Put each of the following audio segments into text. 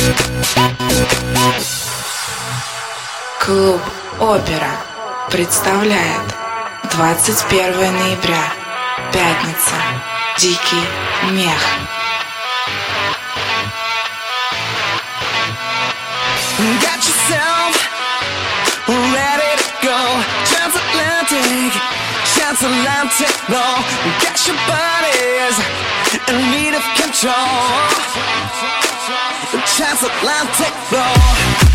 Клуб «Опера» представляет 21 ноября, пятница, Дикий мех. Got yourself ready to go. Transatlantic law. Got your bodies in need of control. Transatlantic law.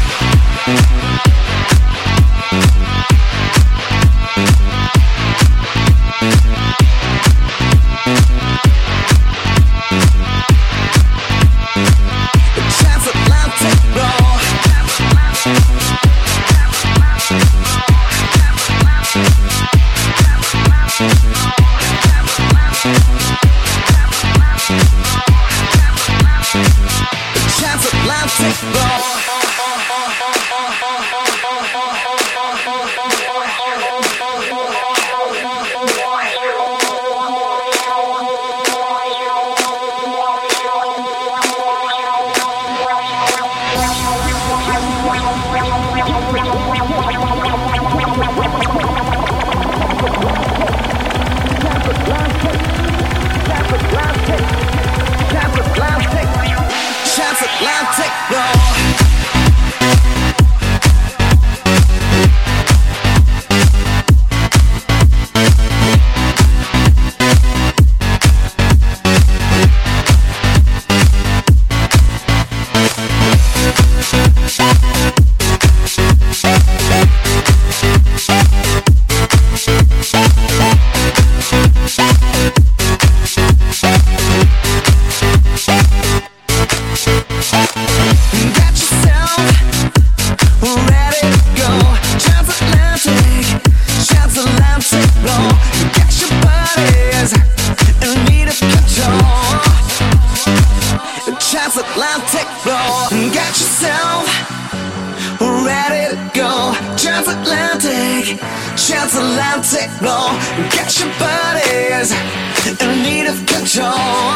Transatlantic flow. Got yourself ready to go. Transatlantic flow. Got your bodies in need of control.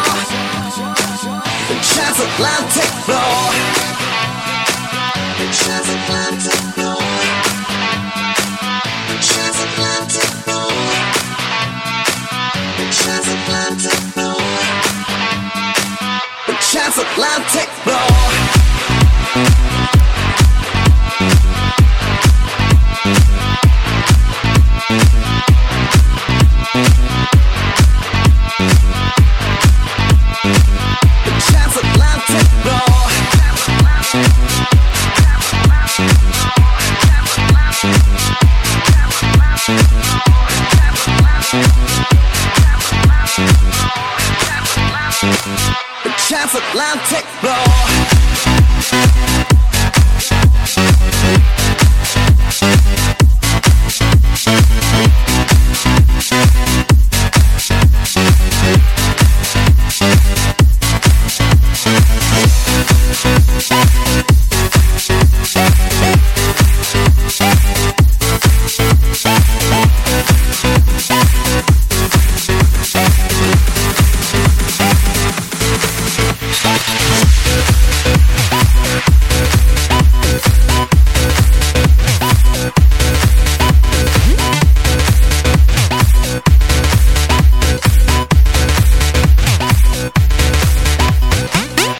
Transatlantic flow. Transatlantic flow. Transatlantic flow. Transatlantic flow. Transatlantic flow. Transatlantic flow. Transatlantic flow.